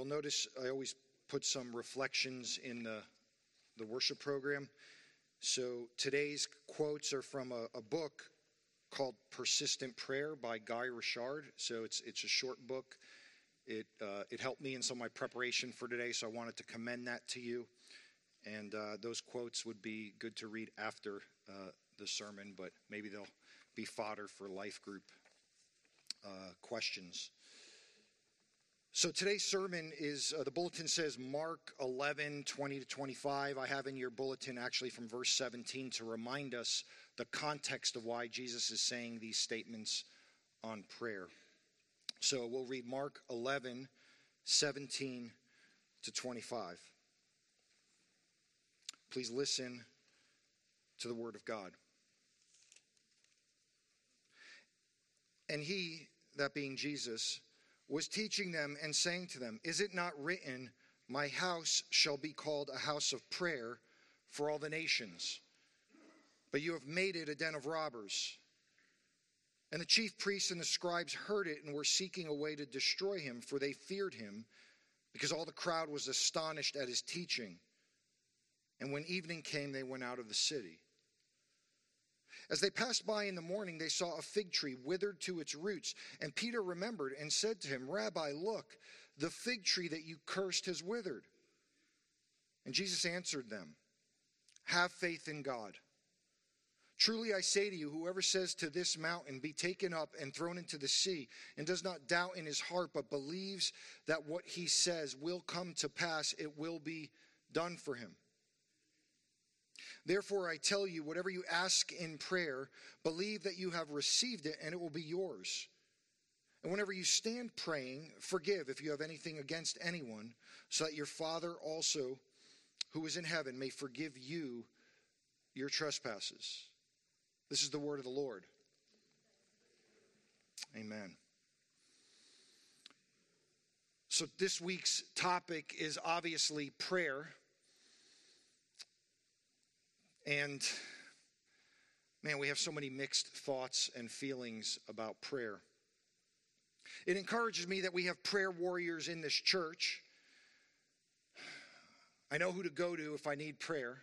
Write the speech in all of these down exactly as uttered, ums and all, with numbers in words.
you'll notice I always put some reflections in the, the worship program. So today's quotes are from a, a book called Persistent Prayer by Guy Richard. So it's it's a short book. It uh, it helped me in some of my preparation for today, so I wanted to commend that to you. And uh, those quotes would be good to read after uh, the sermon, but maybe they'll be fodder for life group uh, questions. So today's sermon is, uh, the bulletin says Mark eleven, twenty to twenty-five. I have in your bulletin actually from verse seventeen to remind us the context of why Jesus is saying these statements on prayer. So we'll read Mark eleven, seventeen to twenty-five. Please listen to the word of God. And he, that being Jesus, was teaching them and saying to them, "Is it not written, my house shall be called a house of prayer for all the nations? But you have made it a den of robbers." And the chief priests and the scribes heard it and were seeking a way to destroy him, for they feared him, because all the crowd was astonished at his teaching. And when evening came, they went out of the city. As they passed by in the morning, they saw a fig tree withered to its roots. And Peter remembered and said to him, "Rabbi, look, the fig tree that you cursed has withered." And Jesus answered them, "Have faith in God. Truly I say to you, whoever says to this mountain, 'Be taken up and thrown into the sea,' and does not doubt in his heart, but believes that what he says will come to pass, it will be done for him. Therefore, I tell you, whatever you ask in prayer, believe that you have received it, and it will be yours. And whenever you stand praying, forgive if you have anything against anyone, so that your Father also, who is in heaven, may forgive you your trespasses." This is the word of the Lord. Amen. So this week's topic is obviously prayer. And, man, we have so many mixed thoughts and feelings about prayer. It encourages me that we have prayer warriors in this church. I know who to go to if I need prayer.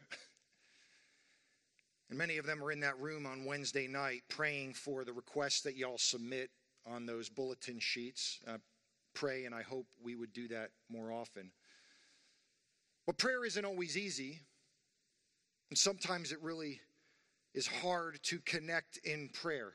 And many of them are in that room on Wednesday night praying for the requests that y'all submit on those bulletin sheets. Uh, pray, and I hope we would do that more often. But prayer isn't always easy. And sometimes it really is hard to connect in prayer.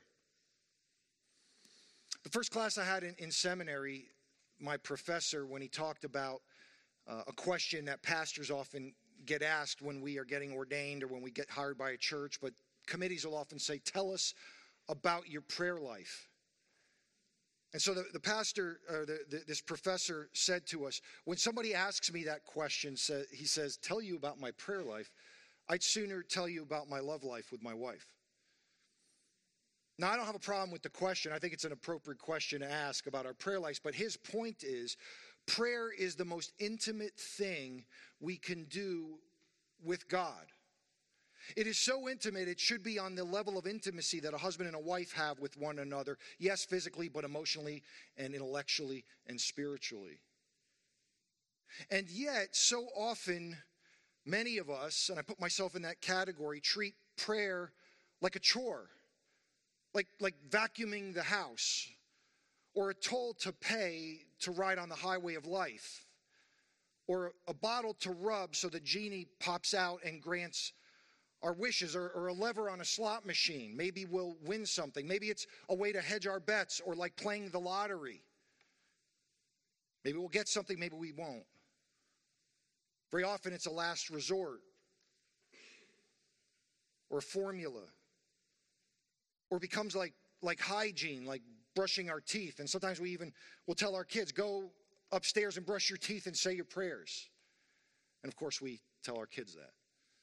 The first class I had in, in seminary, my professor, when he talked about uh, a question that pastors often get asked when we are getting ordained or when we get hired by a church, but committees will often say, "Tell us about your prayer life." And so the, the pastor, or the, the, this professor said to us, when somebody asks me that question, say, he says, "Tell you about my prayer life, I'd sooner tell you about my love life with my wife." Now, I don't have a problem with the question. I think it's an appropriate question to ask about our prayer lives. But his point is, prayer is the most intimate thing we can do with God. It is so intimate, it should be on the level of intimacy that a husband and a wife have with one another. Yes, physically, but emotionally and intellectually and spiritually. And yet, so often, many of us, and I put myself in that category, treat prayer like a chore, like, like vacuuming the house, or a toll to pay to ride on the highway of life, or a bottle to rub so the genie pops out and grants our wishes, or, or a lever on a slot machine. Maybe we'll win something. Maybe it's a way to hedge our bets, or like playing the lottery. Maybe we'll get something, maybe we won't. Very often it's a last resort, or a formula, or becomes like, like hygiene, like brushing our teeth. And sometimes we even will tell our kids, "Go upstairs and brush your teeth and say your prayers." And of course we tell our kids that.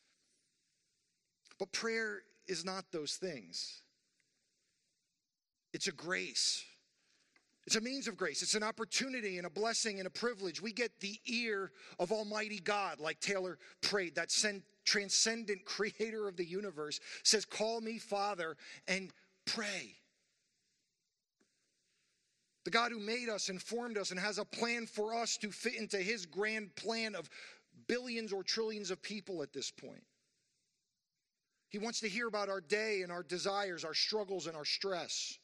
But prayer is not those things. It's a grace. It's a means of grace. It's an opportunity and a blessing and a privilege. We get the ear of Almighty God, like Taylor prayed. That transcendent creator of the universe says, "Call me Father," and pray. The God who made us and formed us and has a plan for us to fit into his grand plan of billions or trillions of people at this point. He wants to hear about our day and our desires, our struggles and our stress.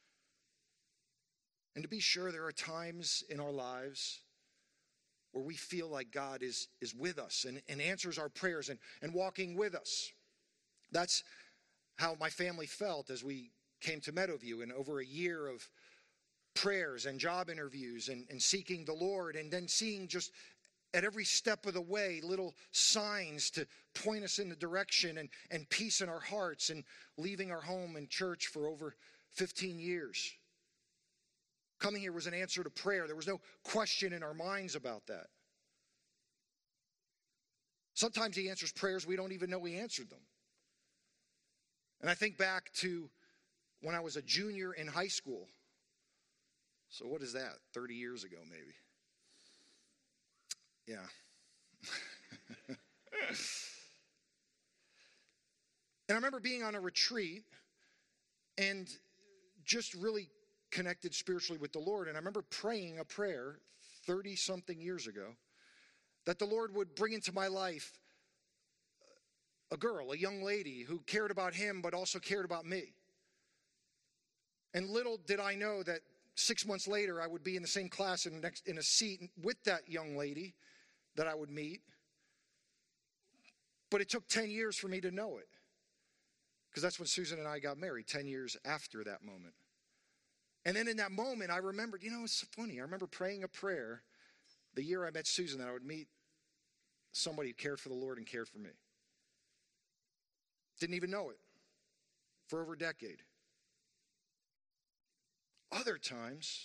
And to be sure, there are times in our lives where we feel like God is, is with us and, and answers our prayers and, and walking with us. That's how my family felt as we came to Meadowview, and over a year of prayers and job interviews and, and seeking the Lord, and then seeing just at every step of the way little signs to point us in the direction and, and peace in our hearts, and leaving our home and church for over fifteen years. Coming here was an answer to prayer. There was no question in our minds about that. Sometimes he answers prayers we don't even know he answered them. And I think back to when I was a junior in high school. So what is that? thirty years ago, maybe. Yeah. And I remember being on a retreat and just really connected spiritually with the Lord. And I remember praying a prayer thirty-something years ago that the Lord would bring into my life a girl, a young lady who cared about him but also cared about me. And little did I know that six months later I would be in the same class and next in a seat with that young lady that I would meet. But it took ten years for me to know it, because that's when Susan and I got married, ten years after that moment. And then in that moment, I remembered, you know, it's funny. I remember praying a prayer the year I met Susan that I would meet somebody who cared for the Lord and cared for me. Didn't even know it for over a decade. Other times,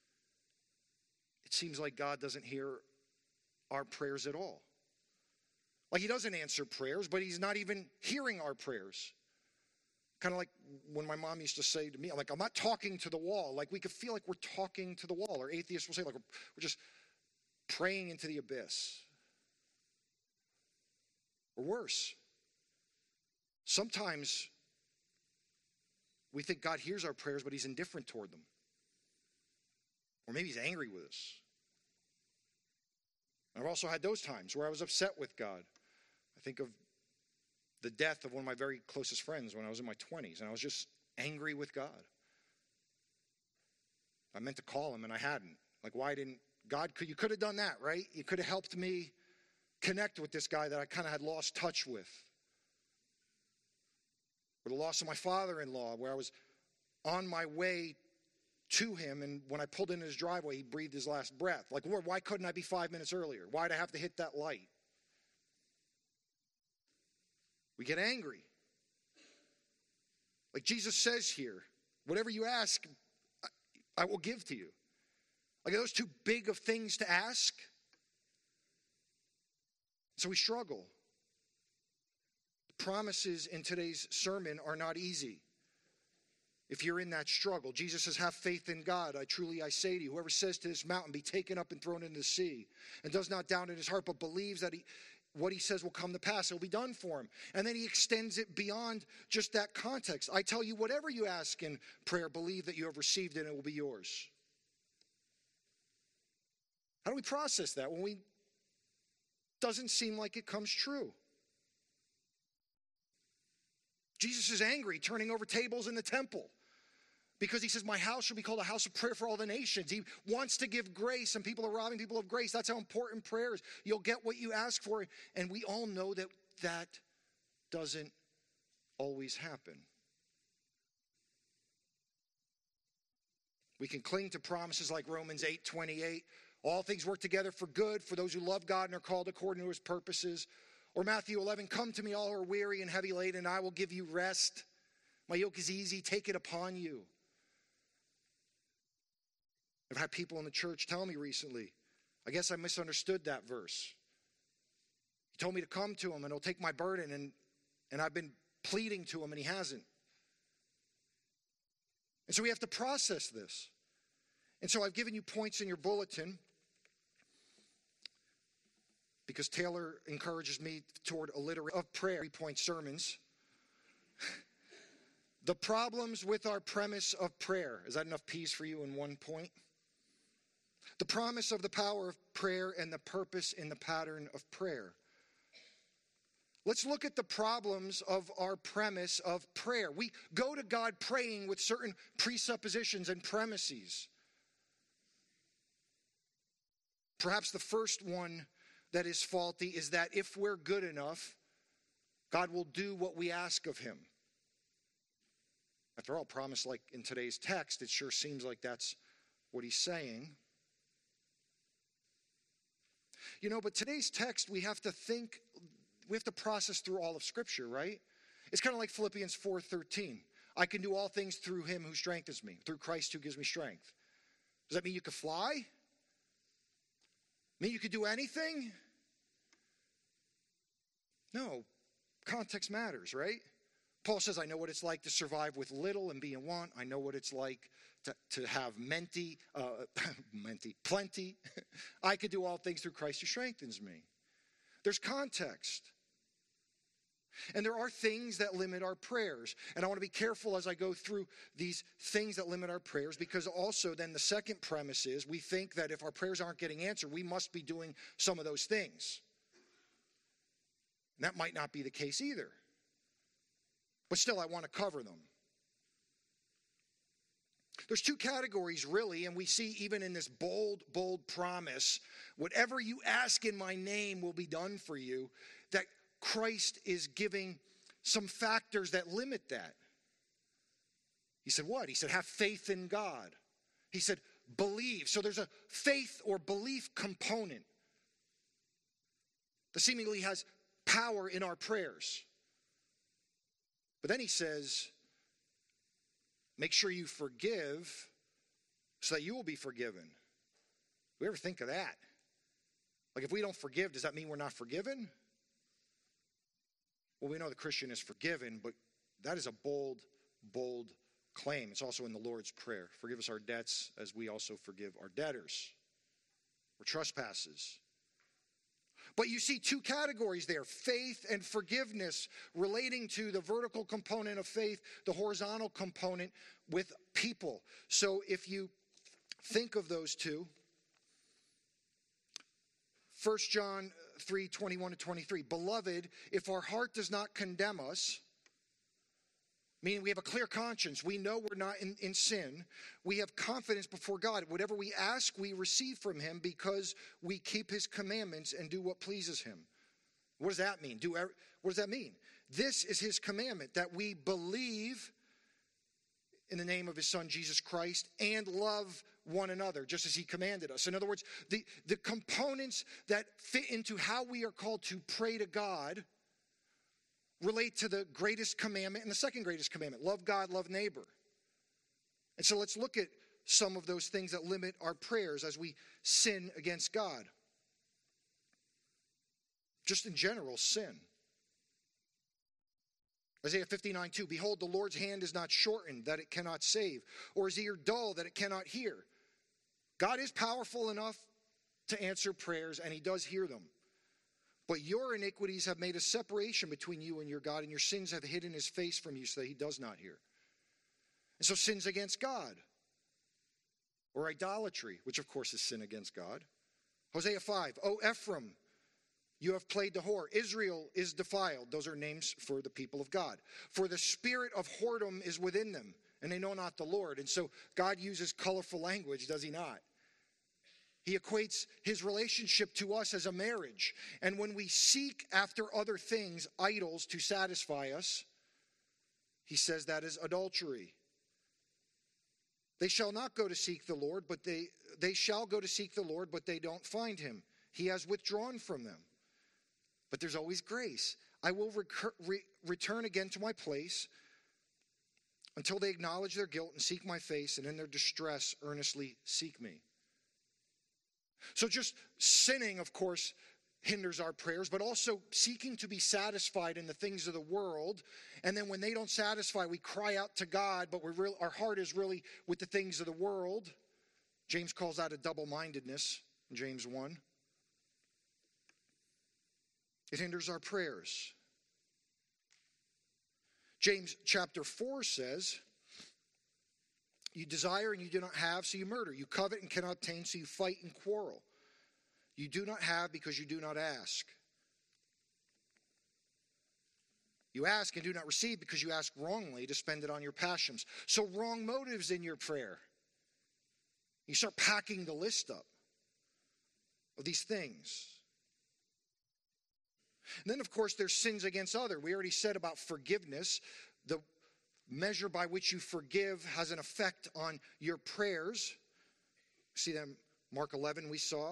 it seems like God doesn't hear our prayers at all. Like he doesn't answer prayers, but he's not even hearing our prayers. Kind of like when my mom used to say to me, I'm like, I'm not talking to the wall. Like we could feel like we're talking to the wall. Or atheists will say like we're, we're just praying into the abyss. Or worse. Sometimes we think God hears our prayers, but he's indifferent toward them. Or maybe he's angry with us. I've also had those times where I was upset with God. I think of the death of one of my very closest friends when I was in my twenties, and I was just angry with God. I meant to call him, and I hadn't. Like, why didn't God? Could, you could have done that, right? You could have helped me connect with this guy that I kind of had lost touch with. Or the loss of my father-in-law, where I was on my way to him, and when I pulled in his driveway, he breathed his last breath. Like, Lord, why couldn't I be five minutes earlier? Why'd I have to hit that light? We get angry. Like Jesus says here, whatever you ask, I, I will give to you. Like, are those too big of things to ask? So we struggle. The promises in today's sermon are not easy. If you're in that struggle, Jesus says, have faith in God. I truly, I say to you, whoever says to this mountain, be taken up and thrown into the sea, and does not doubt in his heart, but believes that he, what he says will come to pass, it will be done for him. And then he extends it beyond just that context. I tell you, whatever you ask in prayer, believe that you have received it and it will be yours. How do we process that when we doesn't seem like it comes true? Jesus is angry, turning over tables in the temple, because he says, my house shall be called a house of prayer for all the nations. He wants to give grace, and people are robbing people of grace. That's how important prayer is. You'll get what you ask for, and we all know that that doesn't always happen. We can cling to promises like Romans eight twenty-eight. All things work together for good for those who love God and are called according to his purposes. Or Matthew eleven, come to me all who are weary and heavy laden, and I will give you rest. My yoke is easy, take it upon you. I've had people in the church tell me recently, I guess I misunderstood that verse. He told me to come to him and he'll take my burden, and, and I've been pleading to him and he hasn't. And so we have to process this. And so I've given you points in your bulletin, because Taylor encourages me toward alliteration of prayer, three-point sermons. The problems with our premise of prayer. Is that enough P's for you in one point? The promise of the power of prayer and the purpose in the pattern of prayer. Let's look at the problems of our premise of prayer. We go to God praying with certain presuppositions and premises. Perhaps the first one that is faulty is that if we're good enough, God will do what we ask of him. After all, promise like in today's text, it sure seems like that's what he's saying. You know, but today's text, we have to think, we have to process through all of Scripture, right? It's kind of like Philippians four thirteen. I can do all things through him who strengthens me, through Christ who gives me strength. Does that mean you could fly? Mean you could do anything? No. Context matters, right? Paul says, I know what it's like to survive with little and be in want. I know what it's like to, to have menti, uh, menti, plenty. I could do all things through Christ who strengthens me. There's context. And there are things that limit our prayers. And I want to be careful as I go through these things that limit our prayers, because also then the second premise is we think that if our prayers aren't getting answered, we must be doing some of those things. And that might not be the case either. But still, I want to cover them. There's two categories, really, and we see even in this bold, bold promise, whatever you ask in my name will be done for you, that Christ is giving some factors that limit that. He said what? He said, have faith in God. He said, believe. So there's a faith or belief component that seemingly has power in our prayers. But then he says, make sure you forgive so that you will be forgiven. Do we ever think of that? Like if we don't forgive, does that mean we're not forgiven? Well, we know the Christian is forgiven, but that is a bold, bold claim. It's also in the Lord's Prayer. Forgive us our debts as we also forgive our debtors or trespasses. But you see two categories there, faith and forgiveness, relating to the vertical component of faith, the horizontal component with people. So if you think of those two, First John three, twenty-one to twenty-three, beloved, if our heart does not condemn us, meaning we have a clear conscience, we know we're not in, in sin, we have confidence before God. Whatever we ask, we receive from him because we keep his commandments and do what pleases him. What does that mean? Do what does that mean? This is his commandment, that we believe in the name of his son, Jesus Christ, and love one another, just as he commanded us. In other words, the, the components that fit into how we are called to pray to God relate to the greatest commandment and the second greatest commandment, love God, love neighbor. And so let's look at some of those things that limit our prayers as we sin against God. Just in general, sin. Isaiah fifty-nine two, behold, the Lord's hand is not shortened that it cannot save, or his ear dull that it cannot hear. God is powerful enough to answer prayers, and he does hear them. But your iniquities have made a separation between you and your God, and your sins have hidden his face from you so that he does not hear. And so sins against God, or idolatry, which of course is sin against God. Hosea five, O Ephraim, you have played the whore. Israel is defiled. Those are names for the people of God. For the spirit of whoredom is within them, and they know not the Lord. And so God uses colorful language, does he not? He equates his relationship to us as a marriage. And when we seek after other things, idols, to satisfy us, he says that is adultery. They shall not go to seek the Lord, but they, they shall go to seek the Lord, but they don't find him. He has withdrawn from them. But there's always grace. I will recur, re, return again to my place until they acknowledge their guilt and seek my face, and in their distress earnestly seek me. So just sinning, of course, hinders our prayers, but also seeking to be satisfied in the things of the world. And then when they don't satisfy, we cry out to God, but we're real, our heart is really with the things of the world. James calls that a double-mindedness in James one. It hinders our prayers. James chapter four says, you desire and you do not have, so you murder. You covet and cannot obtain, so you fight and quarrel. You do not have because you do not ask. You ask and do not receive because you ask wrongly to spend it on your passions. So wrong motives in your prayer. You start packing the list up of these things. And then, of course, there's sins against others. We already said about forgiveness. The measure by which you forgive has an effect on your prayers. See that in Mark eleven we saw.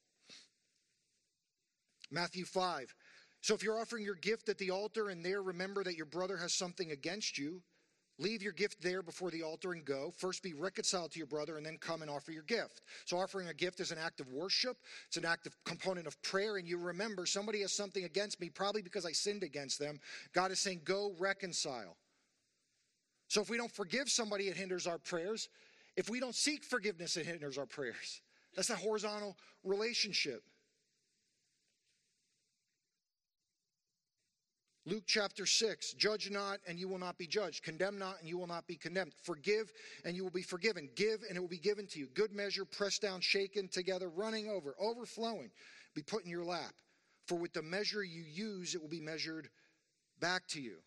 Matthew five. So if you're offering your gift at the altar and there remember that your brother has something against you, leave your gift there before the altar and go. First be reconciled to your brother and then come and offer your gift. So offering a gift is an act of worship. It's an active component of prayer. And you remember somebody has something against me, probably because I sinned against them. God is saying, go reconcile. So if we don't forgive somebody, it hinders our prayers. If we don't seek forgiveness, it hinders our prayers. That's a horizontal relationship. Luke chapter six, judge not and you will not be judged. Condemn not and you will not be condemned. Forgive and you will be forgiven. Give and it will be given to you. Good measure, pressed down, shaken together, running over, overflowing, be put in your lap. For with the measure you use, it will be measured back to you.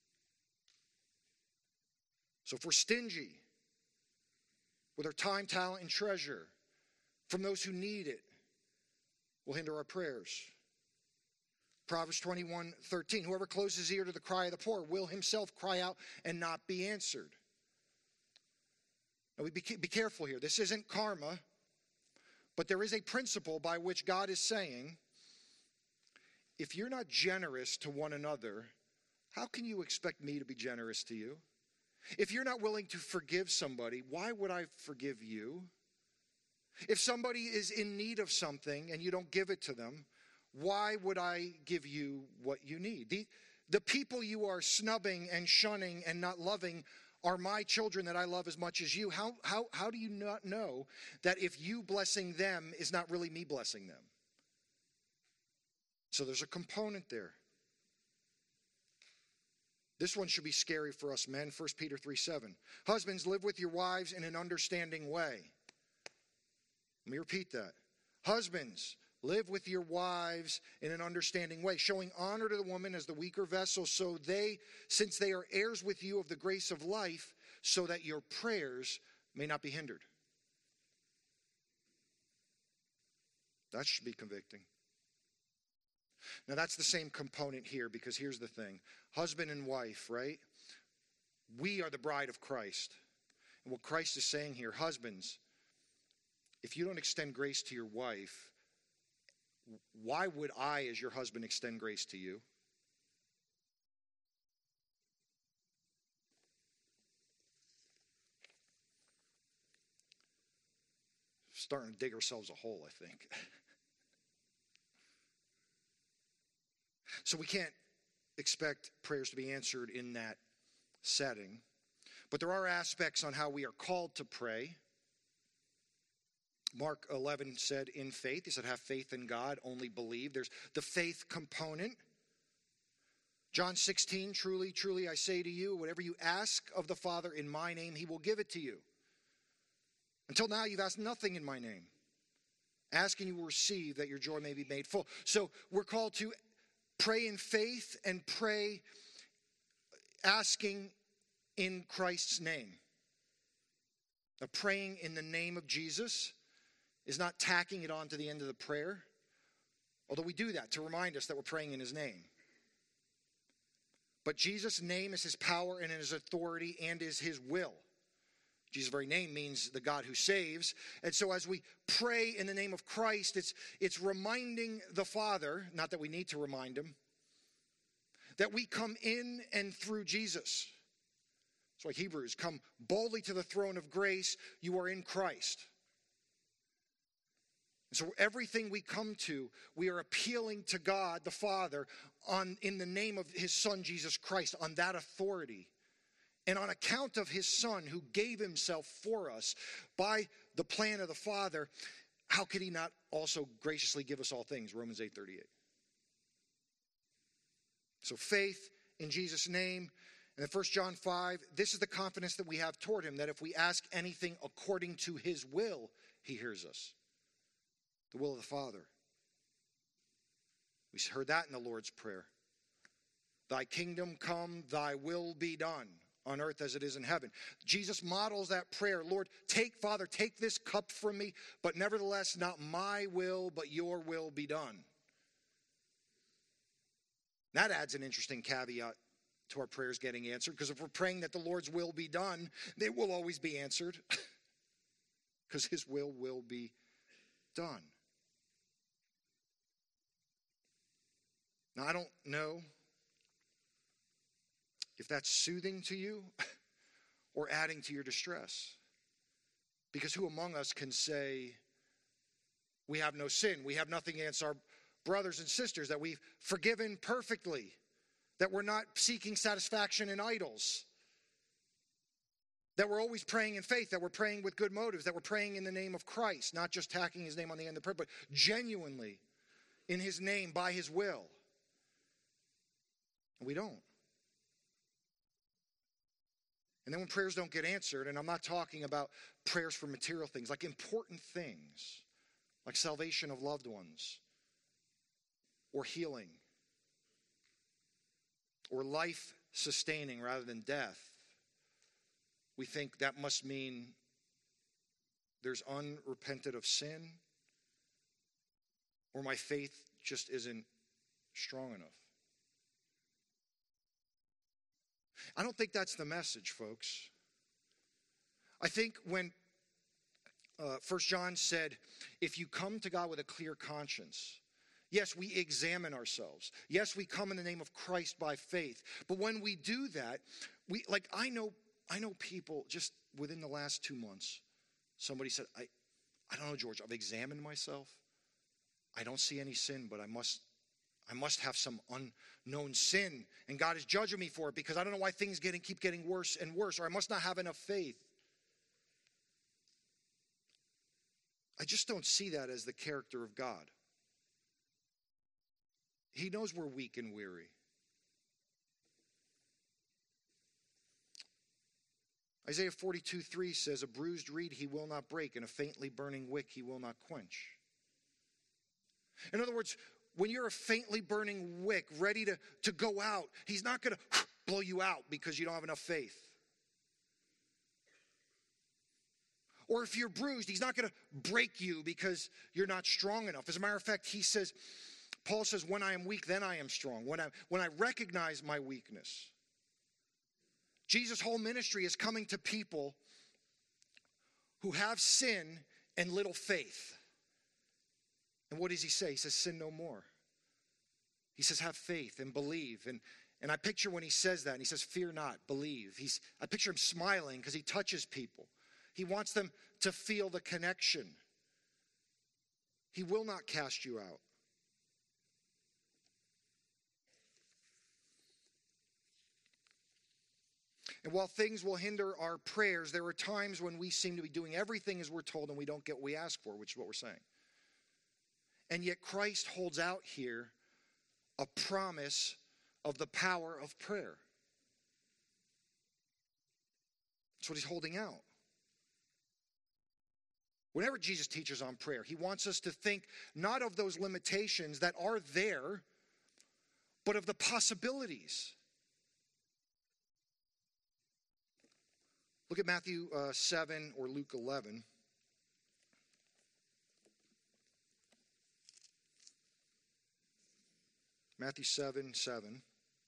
So if we're stingy with our time, talent, and treasure from those who need it, will hinder our prayers. Proverbs twenty-one thirteen, whoever closes his ear to the cry of the poor will himself cry out and not be answered. Now we be, be careful here. This isn't karma, but there is a principle by which God is saying, if you're not generous to one another, how can you expect me to be generous to you? If you're not willing to forgive somebody, why would I forgive you? If somebody is in need of something and you don't give it to them, why would I give you what you need? The, the people you are snubbing and shunning and not loving are my children that I love as much as you. How, how, how do you not know that if you blessing them is not really me blessing them? So there's a component there. This one should be scary for us men. First Peter three seven. Husbands, live with your wives in an understanding way. Let me repeat that. Husbands, live with your wives in an understanding way, showing honor to the woman as the weaker vessel, so they, since they are heirs with you of the grace of life, so that your prayers may not be hindered. That should be convicting. Now that's the same component here, because here's the thing. Husband and wife, right? We are the bride of Christ. And what Christ is saying here, husbands, if you don't extend grace to your wife, why would I, as your husband, extend grace to you? Starting to dig ourselves a hole, I think. So we can't expect prayers to be answered in that setting. But there are aspects on how we are called to pray. Mark eleven said, in faith. He said, have faith in God, only believe. There's the faith component. John sixteen, truly, truly, I say to you, whatever you ask of the Father in my name, he will give it to you. Until now, you've asked nothing in my name. Ask and you will receive, that your joy may be made full. So we're called to pray in faith and pray asking in Christ's name. Now, praying in the name of Jesus is not tacking it on to the end of the prayer, although we do that to remind us that we're praying in his name. But Jesus' name is his power and his authority and is his will. Jesus' very name means the God who saves. And so as we pray in the name of Christ, it's, it's reminding the Father, not that we need to remind him, that we come in and through Jesus. It's like Hebrews, come boldly to the throne of grace, you are in Christ. And so everything we come to, we are appealing to God the Father on in the name of his Son Jesus Christ, on that authority. And on account of his Son who gave himself for us by the plan of the Father, how could he not also graciously give us all things? Romans eight thirty-eight. So faith in Jesus' name And in First John five, this is the confidence that we have toward him, that if we ask anything according to his will, he hears us. The will of the Father. We heard that in the Lord's Prayer. Thy kingdom come, thy will be done on earth as it is in heaven. Jesus models that prayer. Lord, take, Father, take this cup from me, but nevertheless, not my will, but your will be done. That adds an interesting caveat to our prayers getting answered, because if we're praying that the Lord's will be done, they will always be answered, because his will will be done. Now, I don't know if that's soothing to you or adding to your distress. Because who among us can say, we have no sin, we have nothing against our brothers and sisters, that we've forgiven perfectly, that we're not seeking satisfaction in idols, that we're always praying in faith, that we're praying with good motives, that we're praying in the name of Christ, not just tacking his name on the end of the prayer, but genuinely in his name, by his will. We don't. And then when prayers don't get answered, and I'm not talking about prayers for material things, like important things, like salvation of loved ones, or healing, or life sustaining rather than death, we think that must mean there's unrepented of sin, or my faith just isn't strong enough. I don't think that's the message, folks. I think when uh, First John said, if you come to God with a clear conscience, yes, we examine ourselves. Yes, we come in the name of Christ by faith. But when we do that, we like I know I know people just within the last two months, somebody said, I, I don't know, George, I've examined myself. I don't see any sin, but I must I must have some unknown sin, and God is judging me for it because I don't know why things getting keep getting worse and worse, or I must not have enough faith. I just don't see that as the character of God. He knows we're weak and weary. Isaiah forty-two three says, a bruised reed he will not break, and a faintly burning wick he will not quench. In other words, when you're a faintly burning wick ready to, to go out, he's not going to blow you out because you don't have enough faith. Or if you're bruised, he's not going to break you because you're not strong enough. As a matter of fact, he says, Paul says, when I am weak, then I am strong. When I, when I recognize my weakness. Jesus' whole ministry is coming to people who have sin and little faith. And what does he say? He says, sin no more. He says, have faith and believe. And, and I picture when he says that, and he says, fear not, believe. He's, I picture him smiling because he touches people. He wants them to feel the connection. He will not cast you out. And while things will hinder our prayers, there are times when we seem to be doing everything as we're told and we don't get what we ask for, which is what we're saying. And yet Christ holds out here a promise of the power of prayer. That's what he's holding out. Whenever Jesus teaches on prayer, he wants us to think not of those limitations that are there, but of the possibilities. Look at Matthew uh, seven or Luke eleven. Matthew seven, seven.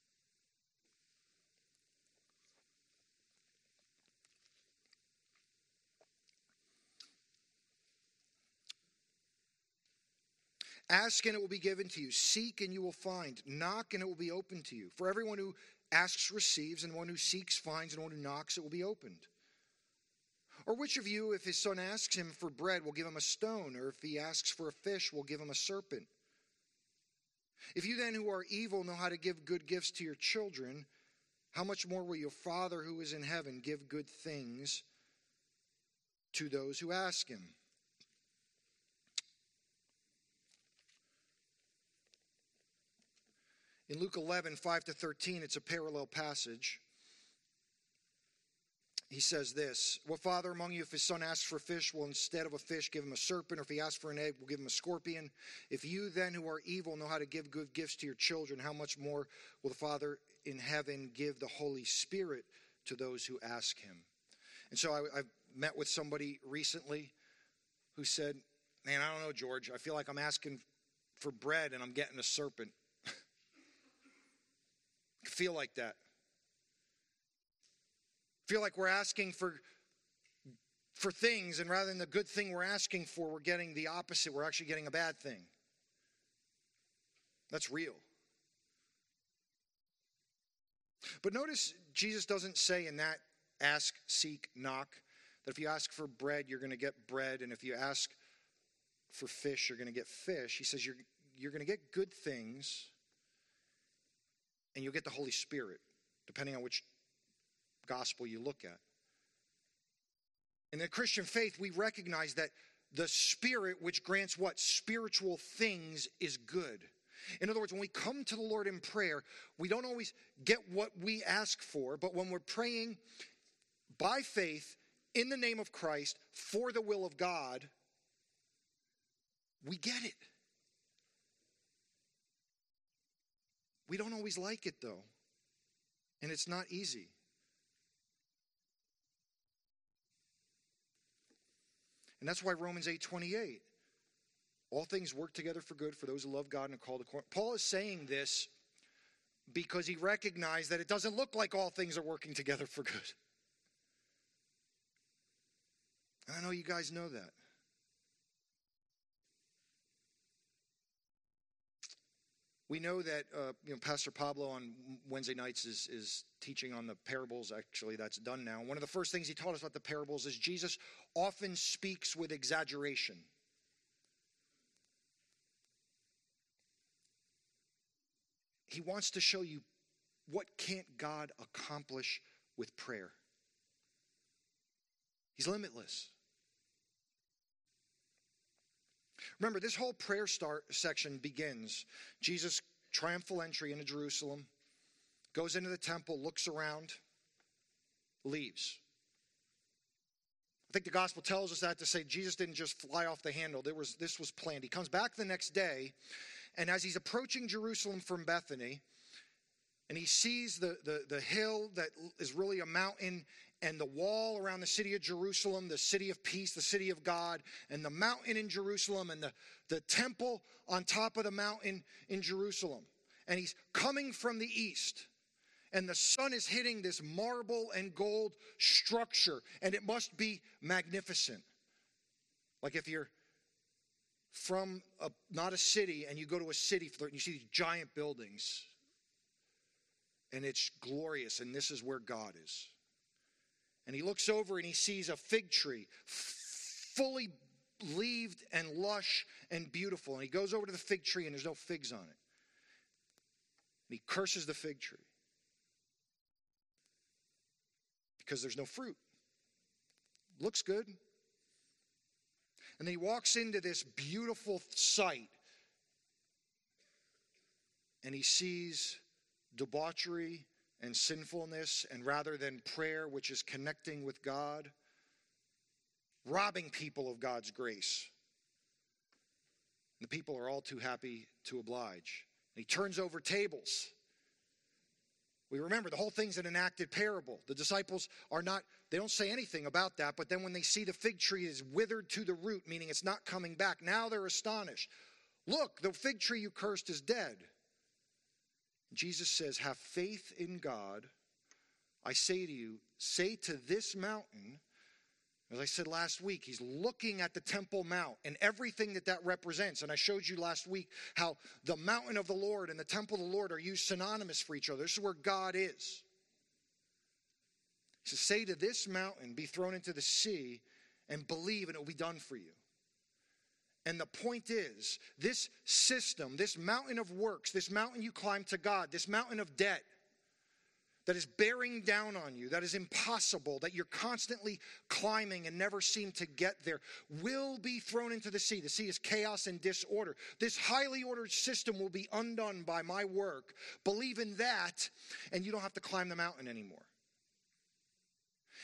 Ask and it will be given to you. Seek and you will find. Knock and it will be opened to you. For everyone who asks receives, and one who seeks finds, and one who knocks it will be opened. Or which of you, if his son asks him for bread, will give him a stone? Or if he asks for a fish, will give him a serpent? If you then who are evil know how to give good gifts to your children, how much more will your Father who is in heaven give good things to those who ask him? In Luke eleven, five to thirteen, it's a parallel passage. he says this, what father among you, if his son asks for a fish, will instead of a fish give him a serpent? Or if he asks for an egg, will give him a scorpion? If you then who are evil know how to give good gifts to your children, how much more will the Father in heaven give the Holy Spirit to those who ask him? And so I, I've met with somebody recently who said, man, I don't know, George, I feel like I'm asking for bread and I'm getting a serpent. I feel like that. Feel like we're asking for, for things, and rather than the good thing we're asking for, we're getting the opposite. We're actually getting a bad thing. That's real. But notice Jesus doesn't say in that ask, seek, knock, that if you ask for bread, you're going to get bread, and if you ask for fish, you're going to get fish. He says you're, you're going to get good things, and you'll get the Holy Spirit, depending on which gospel you look at. In the Christian faith, we recognize that the Spirit, which grants what? Spiritual things, is good. In other words, when we come to the Lord in prayer, we don't always get what we ask for, but when we're praying by faith in the name of Christ for the will of God, we get it. We don't always like it, though, and it's not easy. And that's why Romans eight twenty-eight, all things work together for good for those who love God and are called according. Paul is saying this because he recognized that it doesn't look like all things are working together for good. I know you guys know that. We know that uh, you know Pastor Pablo on Wednesday nights is, is teaching on the parables. Actually, that's done now. One of the first things he taught us about the parables is Jesus often speaks with exaggeration. He wants to show you what can't God accomplish with prayer. He's limitless. Remember, this whole prayer start section begins. Jesus' triumphal entry into Jerusalem, goes into the temple, looks around, leaves. I think the gospel tells us that to say Jesus didn't just fly off the handle. There was, this was planned. He comes back the next day, and as he's approaching Jerusalem from Bethany, and he sees the, the, the hill that is really a mountain, and the wall around the city of Jerusalem, the city of peace, the city of God, and the mountain in Jerusalem, and the, the temple on top of the mountain in Jerusalem. And he's coming from the east, and the sun is hitting this marble and gold structure, and it must be magnificent. Like if you're from a, not a city, and you go to a city, and you see these giant buildings, and it's glorious, and this is where God is. And he looks over and he sees a fig tree, fully leaved and lush and beautiful. And he goes over to the fig tree and there's no figs on it. And he curses the fig tree because there's no fruit. Looks good. And then he walks into this beautiful sight and he sees debauchery and sinfulness, and rather than prayer, which is connecting with God, robbing people of God's grace. The people are all too happy to oblige. And he turns over tables. We remember the whole thing's an enacted parable. The disciples are not, they don't say anything about that, but then when they see the fig tree is withered to the root, meaning it's not coming back, now they're astonished. Look, the fig tree you cursed is dead. Jesus says, have faith in God. I say to you, say to this mountain, as I said last week, he's looking at the Temple Mount and everything that that represents. And I showed you last week how the mountain of the Lord and the temple of the Lord are used synonymous for each other. This is where God is. He says, say to this mountain, be thrown into the sea, and believe, and it will be done for you. And the point is, this system, this mountain of works, this mountain you climb to God, this mountain of debt that is bearing down on you, that is impossible, that you're constantly climbing and never seem to get there, will be thrown into the sea. The sea is chaos and disorder. This highly ordered system will be undone by my work. Believe in that, and you don't have to climb the mountain anymore.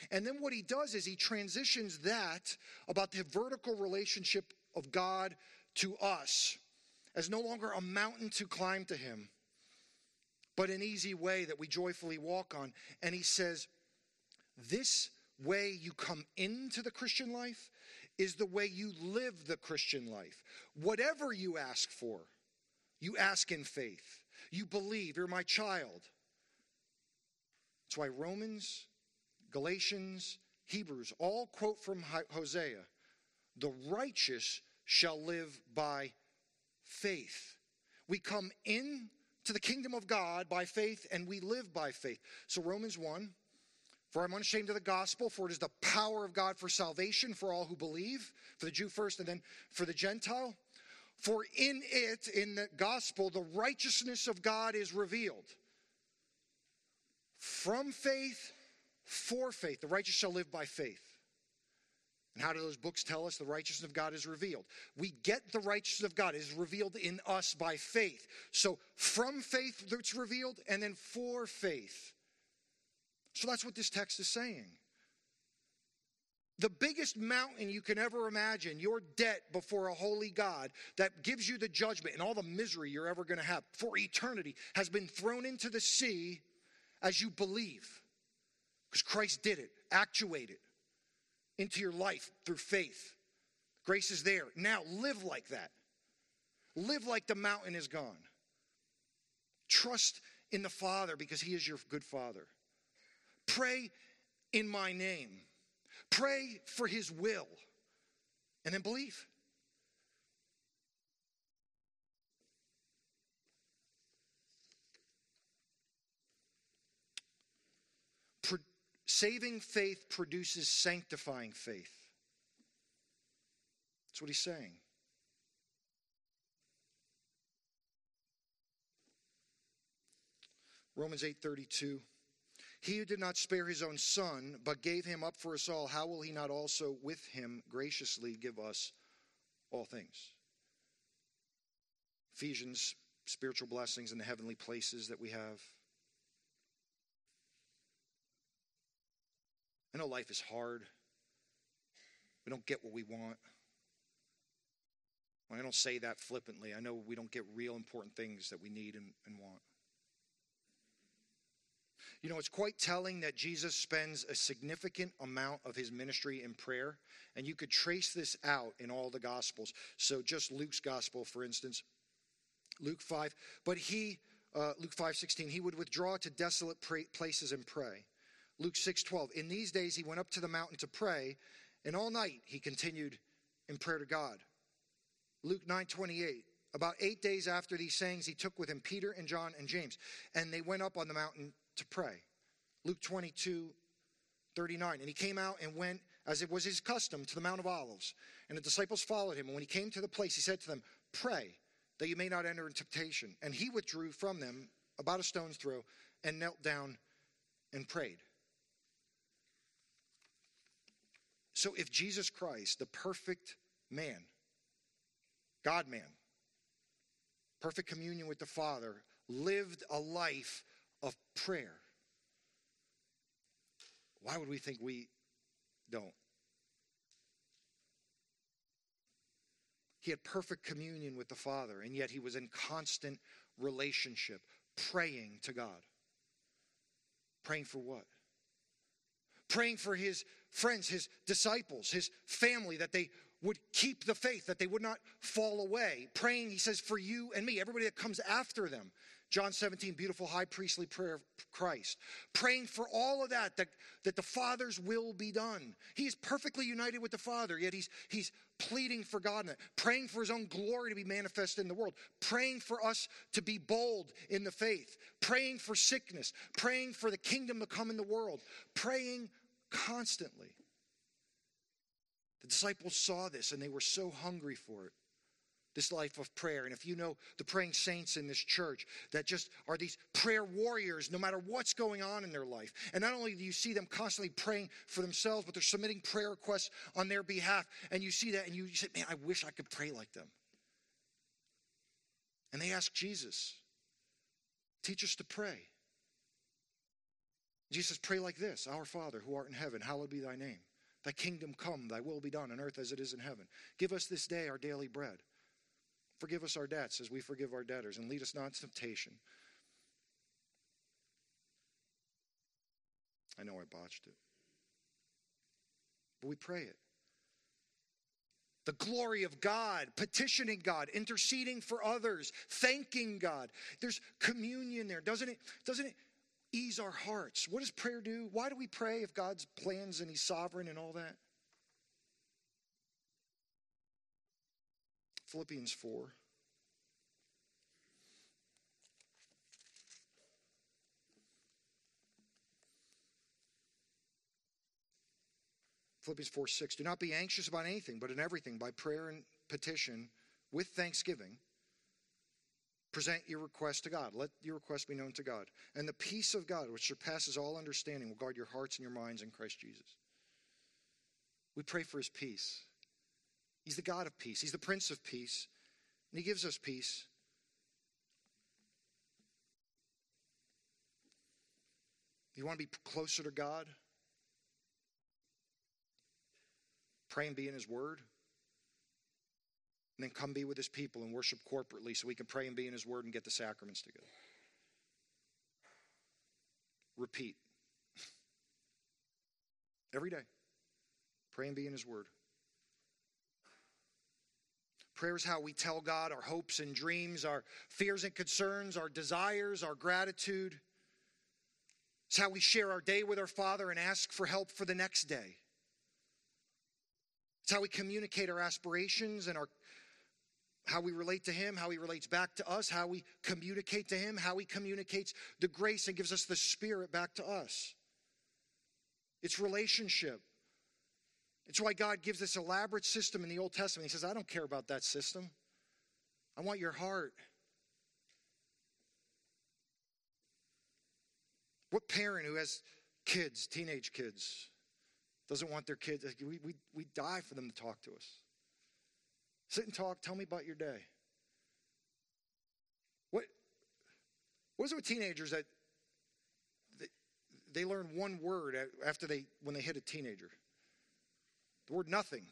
And then what he does is he transitions that about the vertical relationship of God to us as no longer a mountain to climb to him, but an easy way that we joyfully walk on. And he says, this way you come into the Christian life is the way you live the Christian life. Whatever you ask for, you ask in faith. You believe, you're my child. That's why Romans, Galatians, Hebrews all quote from Hosea, the righteous shall live by faith. We come in to the kingdom of God by faith, and we live by faith. So Romans one, for I'm unashamed of the gospel, for it is the power of God for salvation for all who believe, for the Jew first and then for the Gentile. For in it, in the gospel, the righteousness of God is revealed. From faith, for faith. The righteous shall live by faith. And how do those books tell us the righteousness of God is revealed? We get the righteousness of God. It is revealed in us by faith. So from faith it's revealed, and then for faith. So that's what this text is saying. The biggest mountain you can ever imagine, your debt before a holy God that gives you the judgment and all the misery you're ever going to have for eternity, has been thrown into the sea as you believe. Because Christ did it, actuated into your life through faith. Grace is there. Now live like that. Live like the mountain is gone. Trust in the Father because he is your good Father. Pray in my name. Pray for his will. And then believe. Pro- saving faith produces sanctifying faith. That's what he's saying. Romans eight thirty-two. He who did not spare his own son, but gave him up for us all, how will he not also with him graciously give us all things? Ephesians, spiritual blessings in the heavenly places that we have. I know life is hard. We don't get what we want. I don't say that flippantly. I know we don't get real important things that we need and, and want. You know, it's quite telling that Jesus spends a significant amount of his ministry in prayer, and you could trace this out in all the Gospels. So just Luke's Gospel, for instance, Luke five, but he, uh, Luke five sixteen, he would withdraw to desolate pra- places and pray. Luke six twelve, in these days he went up to the mountain to pray, and all night he continued in prayer to God. Luke nine twenty-eight, about eight days after these sayings, he took with him Peter and John and James, and they went up on the mountain to pray. Luke twenty-two thirty-nine, and he came out and went, as it was his custom, to the Mount of Olives. And the disciples followed him. And when he came to the place, he said to them, pray that you may not enter into temptation. And he withdrew from them about a stone's throw and knelt down and prayed. So if Jesus Christ, the perfect man, God-man, perfect communion with the Father, lived a life of prayer, why would we think we don't? He had perfect communion with the Father, and yet he was in constant relationship, praying to God. Praying for what? Praying for his friends, his disciples, his family, that they would keep the faith, that they would not fall away. Praying, he says, for you and me, everybody that comes after them. John seventeen, beautiful high priestly prayer of Christ. Praying for all of that, that, that the Father's will be done. He is perfectly united with the Father, yet he's, he's pleading for God in that. Praying for his own glory to be manifest in the world. Praying for us to be bold in the faith. Praying for sickness. Praying for the kingdom to come in the world. Praying constantly. The disciples saw this and they were so hungry for it. This life of prayer. And if you know the praying saints in this church that just are these prayer warriors no matter what's going on in their life. And not only do you see them constantly praying for themselves, but they're submitting prayer requests on their behalf. And you see that and you say, man, I wish I could pray like them. And they ask Jesus, teach us to pray. Jesus says, pray like this: Our Father, who art in heaven, hallowed be thy name. Thy kingdom come, thy will be done on earth as it is in heaven. Give us this day our daily bread. Forgive us our debts as we forgive our debtors, and lead us not into temptation. I know I botched it, but we pray it. The glory of God, petitioning God, interceding for others, thanking God. There's communion there. Doesn't it, doesn't it ease our hearts? What does prayer do? Why do we pray if God's plans and he's sovereign and all that? Philippians four. Philippians four six. Do not be anxious about anything, but in everything, by prayer and petition, with thanksgiving, present your request to God. Let your request be known to God. And the peace of God, which surpasses all understanding, will guard your hearts and your minds in Christ Jesus. We pray for his peace. He's the God of peace. He's the Prince of Peace. And he gives us peace. You want to be closer to God? Pray and be in his word. And then come be with his people and worship corporately so we can pray and be in his word and get the sacraments together. Repeat. Every day. Pray and be in his word. Prayer is how we tell God our hopes and dreams, our fears and concerns, our desires, our gratitude. It's how we share our day with our Father and ask for help for the next day. It's how we communicate our aspirations and our how we relate to him, how he relates back to us, how we communicate to him, how he communicates the grace and gives us the Spirit back to us. It's relationship. It's why God gives this elaborate system in the Old Testament. He says, I don't care about that system. I want your heart. What parent who has kids, teenage kids, doesn't want their kids? We, we, we die for them to talk to us. Sit and talk. Tell me about your day. What, what is it with teenagers that they, they learn one word after they, when they hit a teenager? The word nothing.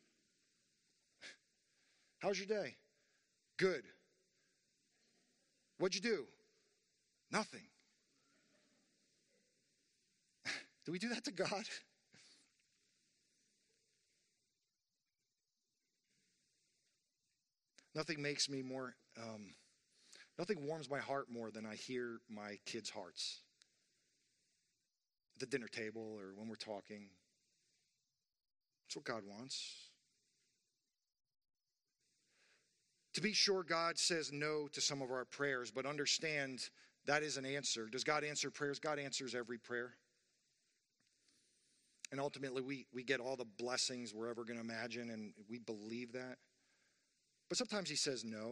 How's your day? Good. What'd you do? Nothing. Do we do that to God? Nothing makes me more, um, nothing warms my heart more than I hear my kids' hearts. At the dinner table or when we're talking. That's what God wants. To be sure, God says no to some of our prayers, but understand that is an answer. Does God answer prayers? God answers every prayer. And ultimately, we, we get all the blessings we're ever going to imagine, and we believe that. But sometimes he says no.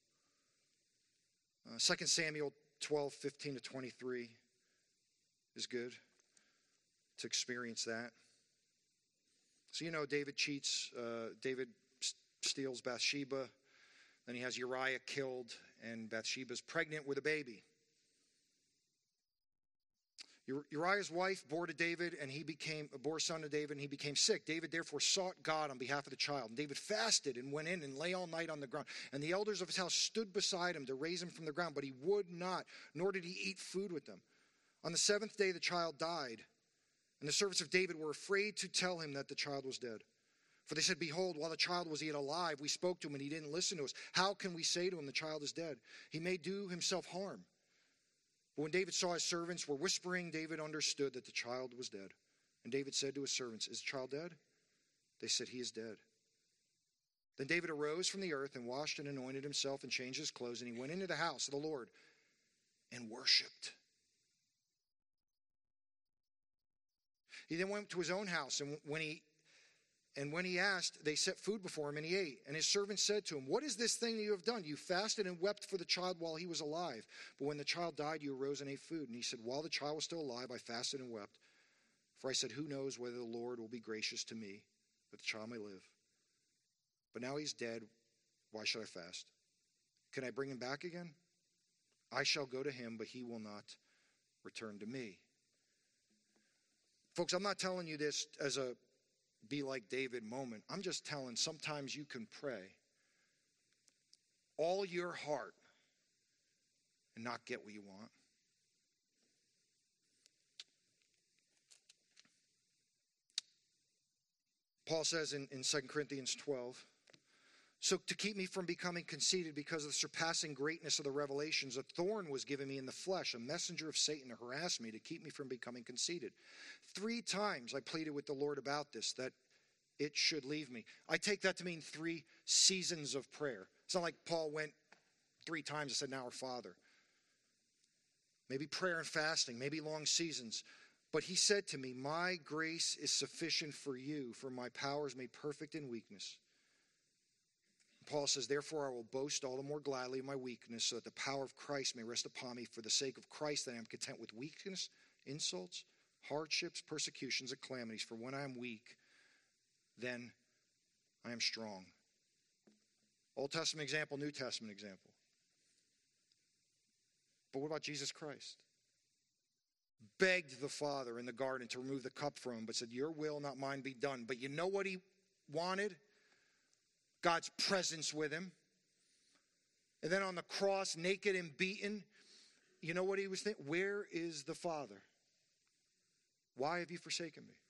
Uh, Second Samuel twelve, fifteen to twenty-three is good to experience that. So you know David cheats. Uh, David s- steals Bathsheba. Then he has Uriah killed, and Bathsheba's pregnant with a baby. Uriah's wife bore to David, and he became bore a son to David, and he became sick. David therefore sought God on behalf of the child. And David fasted and went in and lay all night on the ground. And the elders of his house stood beside him to raise him from the ground, but he would not, nor did he eat food with them. On the seventh day the child died, and the servants of David were afraid to tell him that the child was dead. For they said, behold, while the child was yet alive, we spoke to him, and he didn't listen to us. How can we say to him, the child is dead? He may do himself harm. But when David saw his servants were whispering, David understood that the child was dead. And David said to his servants, is the child dead? They said, he is dead. Then David arose from the earth and washed and anointed himself and changed his clothes. And he went into the house of the Lord and worshiped. He then went to his own house, and when he And when he asked, they set food before him, and he ate. And his servants said to him, what is this thing that you have done? You fasted and wept for the child while he was alive. But when the child died, you arose and ate food. And he said, while the child was still alive, I fasted and wept. For I said, who knows whether the Lord will be gracious to me, that the child may live. But now he's dead. Why should I fast? Can I bring him back again? I shall go to him, but he will not return to me. Folks, I'm not telling you this as a be like David moment. I'm just telling sometimes you can pray all your heart and not get what you want. Paul says in, in Second Corinthians twelve, so to keep me from becoming conceited because of the surpassing greatness of the revelations, a thorn was given me in the flesh, a messenger of Satan to harass me, to keep me from becoming conceited. Three times I pleaded with the Lord about this, that it should leave me. I take that to mean three seasons of prayer. It's not like Paul went three times and said, now our Father. Maybe prayer and fasting, maybe long seasons. But he said to me, my grace is sufficient for you, for my power is made perfect in weakness. Paul says, therefore I will boast all the more gladly of my weakness, so that the power of Christ may rest upon me. For the sake of Christ, that I am content with weakness, insults, hardships, persecutions, and calamities. For when I am weak, then I am strong. Old Testament example, New Testament example. But what about Jesus Christ? Begged the Father in the garden to remove the cup from him, but said, your will, not mine, be done. But you know what he wanted? God's presence with him. And then on the cross, naked and beaten, you know what he was thinking? Where is the Father? Why have you forsaken me?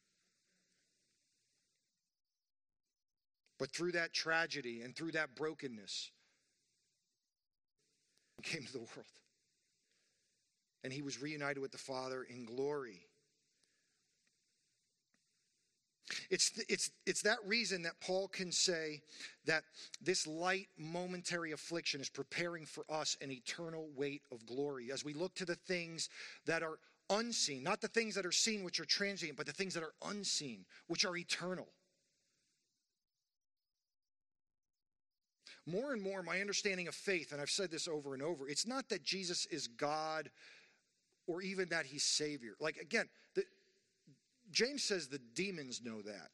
But through that tragedy and through that brokenness, he came to the world. And he was reunited with the Father in glory. It's, it's, it's that reason that Paul can say that this light momentary affliction is preparing for us an eternal weight of glory. As we look to the things that are unseen, not the things that are seen which are transient, but the things that are unseen, which are eternal. More and more, my understanding of faith, and I've said this over and over, it's not that Jesus is God or even that he's Savior. Like, again, the, James says the demons know that.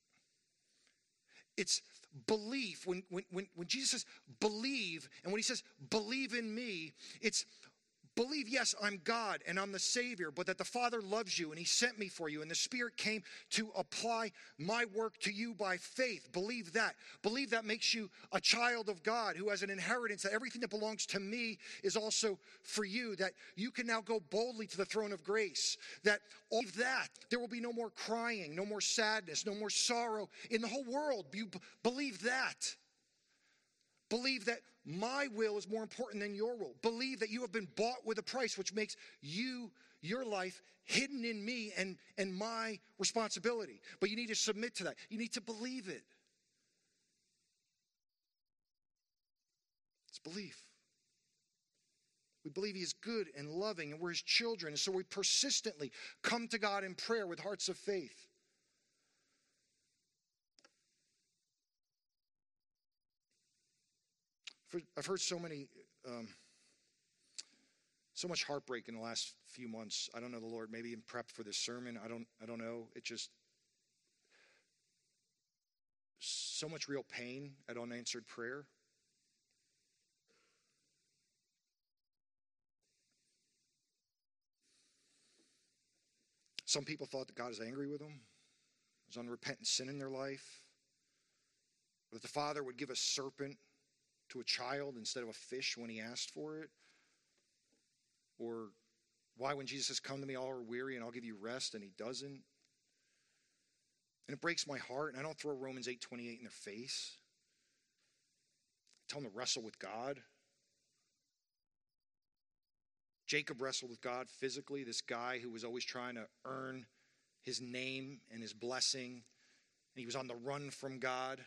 It's belief. When, when, when, when Jesus says believe, and when he says believe in me, it's believe, yes, I'm God and I'm the Savior, but that the Father loves you and he sent me for you and the Spirit came to apply my work to you by faith. Believe that. Believe that makes you a child of God who has an inheritance, that everything that belongs to me is also for you, that you can now go boldly to the throne of grace, that all of that, there will be no more crying, no more sadness, no more sorrow in the whole world. You b- believe that. Believe that my will is more important than your will. Believe that you have been bought with a price, which makes you, your life, hidden in me and, and my responsibility. But you need to submit to that. You need to believe it. It's belief. We believe he is good and loving and we're his children. So we persistently come to God in prayer with hearts of faith. I've heard so many, um, so much heartbreak in the last few months. I don't know the Lord, maybe in prep for this sermon. I don't, I don't know. It just, so much real pain at unanswered prayer. Some people thought that God is angry with them. There's unrepentant sin in their life. That the Father would give a serpent to a child instead of a fish when he asked for it? Or why when Jesus says, come to me all are weary and I'll give you rest, and he doesn't? And it breaks my heart, and I don't throw Romans eight twenty-eight in their face. I tell them to wrestle with God. Jacob wrestled with God physically, this guy who was always trying to earn his name and his blessing, and he was on the run from God.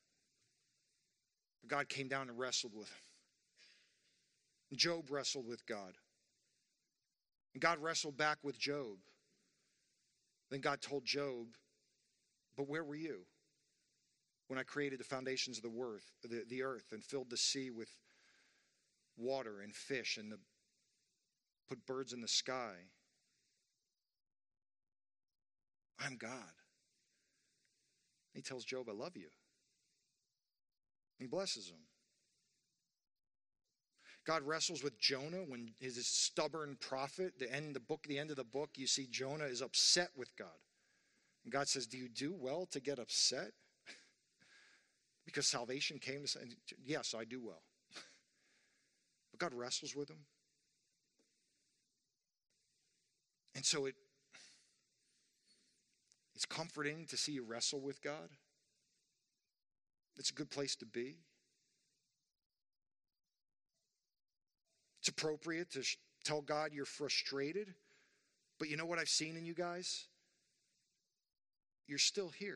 But God came down and wrestled with him. And Job wrestled with God. And God wrestled back with Job. Then God told Job, but where were you when I created the foundations of the earth, the, the earth and filled the sea with water and fish and the, put birds in the sky? I'm God. He tells Job, I love you. He blesses him. God wrestles with Jonah when his stubborn prophet, the end, the book, the end of the book, you see Jonah is upset with God. And God says, do you do well to get upset? Because salvation came to say, yes, I do well. But God wrestles with him. And so it, it's comforting to see you wrestle with God. It's a good place to be. It's appropriate to sh- tell God you're frustrated. But you know what I've seen in you guys? You're still here.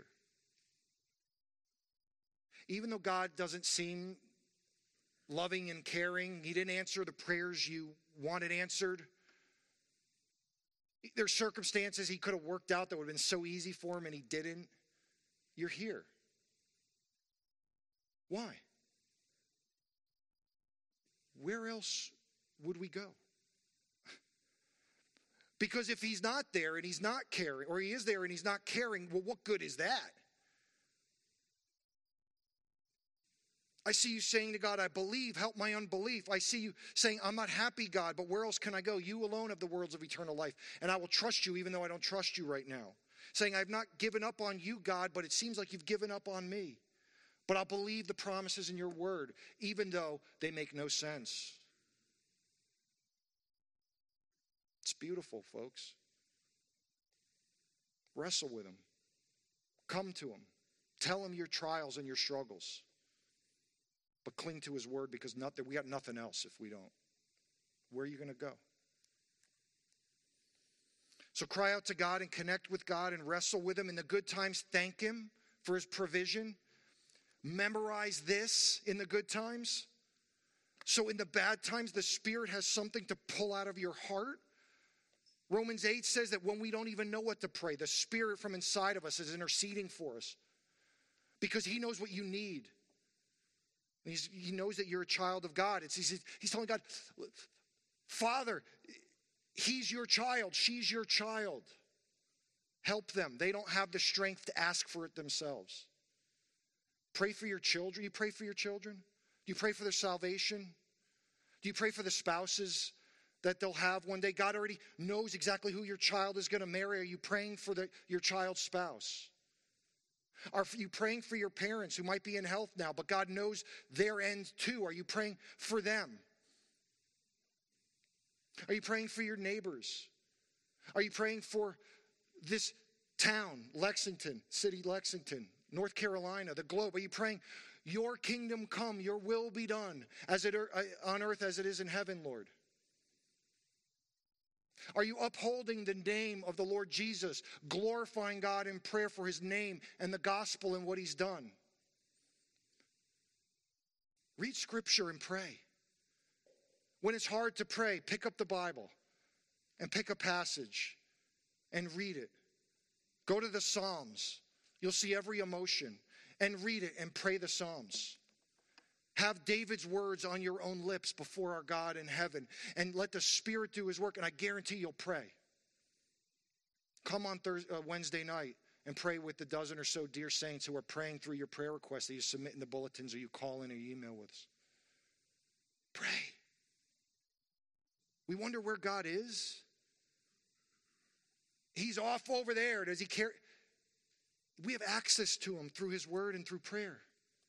Even though God doesn't seem loving and caring, he didn't answer the prayers you wanted answered. There's circumstances he could have worked out that would have been so easy for him and he didn't. You're here. Why? Where else would we go? Because if he's not there and he's not caring, or he is there and he's not caring, well, what good is that? I see you saying to God, I believe, help my unbelief. I see you saying, I'm not happy, God, but where else can I go? You alone have the words of eternal life, and I will trust you even though I don't trust you right now. Saying, I've not given up on you, God, but it seems like you've given up on me. But I'll believe the promises in your word, even though they make no sense. It's beautiful, folks. Wrestle with him. Come to him. Tell him your trials and your struggles. But cling to his word, because nothing, we got nothing else if we don't. Where are you going to go? So cry out to God and connect with God and wrestle with him. In the good times, thank him for his provision. Memorize this in the good times. So in the bad times, the Spirit has something to pull out of your heart. Romans eight says that when we don't even know what to pray, the Spirit from inside of us is interceding for us. Because he knows what you need. He's, he knows that you're a child of God. It's, he's, he's telling God, Father, he's your child. She's your child. Help them. They don't have the strength to ask for it themselves. Pray for your children. You pray for your children? Do you pray for their salvation? Do you pray for the spouses that they'll have one day? God already knows exactly who your child is going to marry. Are you praying for the, your child's spouse? Are you praying for your parents who might be in health now, but God knows their end too? Are you praying for them? Are you praying for your neighbors? Are you praying for this town, Lexington, city Lexington, North Carolina, the globe? Are you praying, your kingdom come, your will be done as it are, on earth as it is in heaven, Lord? Are you upholding the name of the Lord Jesus, glorifying God in prayer for his name and the gospel and what he's done? Read scripture and pray. When it's hard to pray, pick up the Bible and pick a passage and read it. Go to the Psalms. You'll see every emotion, and read it and pray the Psalms. Have David's words on your own lips before our God in heaven, and let the Spirit do his work, and I guarantee you'll pray. Come on Thursday, uh, Wednesday night and pray with the dozen or so dear saints who are praying through your prayer requests that you submit in the bulletins or you call in or you email with us. Pray. We wonder where God is. He's off over there. Does he care? We have access to him through his word and through prayer.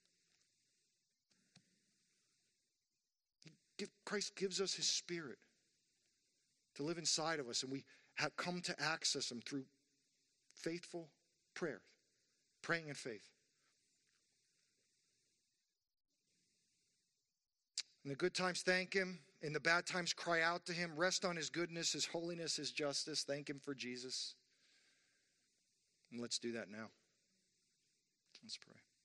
Christ gives us his Spirit to live inside of us, and we have come to access him through faithful prayer, praying in faith. In the good times, thank him. In the bad times, cry out to him. Rest on his goodness, his holiness, his justice. Thank him for Jesus. And let's do that now. Let's pray.